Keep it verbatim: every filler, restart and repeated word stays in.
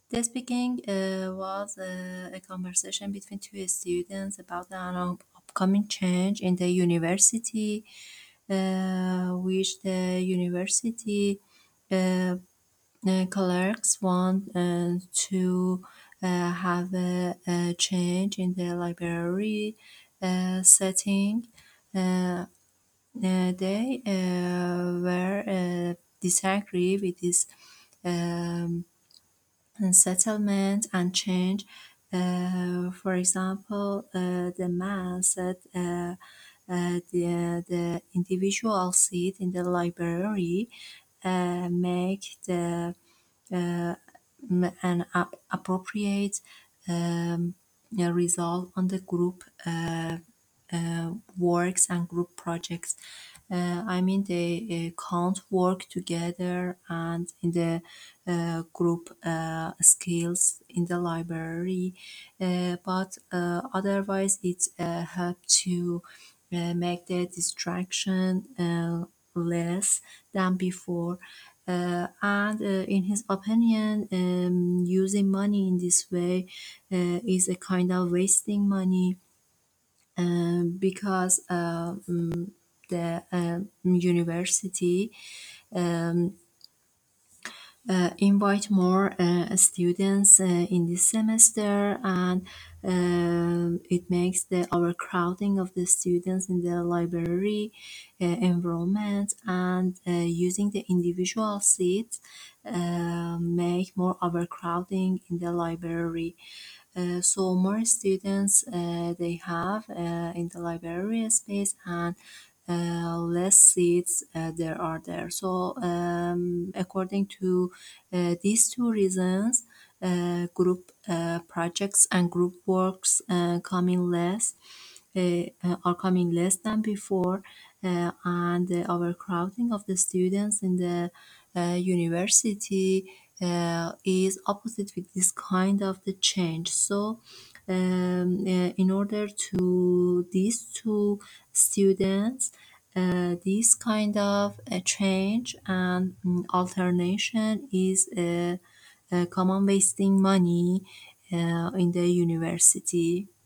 The speaking uh, was uh, a conversation between two students about an up- upcoming change in the university, uh, which the university uh, uh, clerks want uh, to uh, have a, a change in the library uh, setting. Uh, uh, they uh, were uh, disagree with this um, settlement and change. Uh, for example, uh, the man said uh, uh, the, the individual seat in the library uh, make the uh, m- an ap- appropriate um, uh, result on the group uh, uh, works and group projects. Uh, I mean, they uh, can't work together and in the uh, group uh, skills in the library, uh, but uh, otherwise it uh, help to uh, make the distraction uh, less than before. Uh, and uh, in his opinion, um, using money in this way uh, is a kind of wasting money, um, because uh, mm, the um university um, uh, invite more uh, students uh, in this semester, and um, it makes the overcrowding of the students in the library uh, environment, and uh, using the individual seats uh, make more overcrowding in the library. Uh, so more students uh, they have uh, in the library space, and uh, less seats uh, there are there. So um, according to uh, these two reasons, uh, group uh, projects and group works uh, coming less uh, uh, are coming less than before, uh, and the overcrowding of the students in the uh, university uh, is opposite with this kind of the change. So um, uh, in order to these two students, uh, this kind of a change and mm, alternation is a, a common wasting money uh, in the university.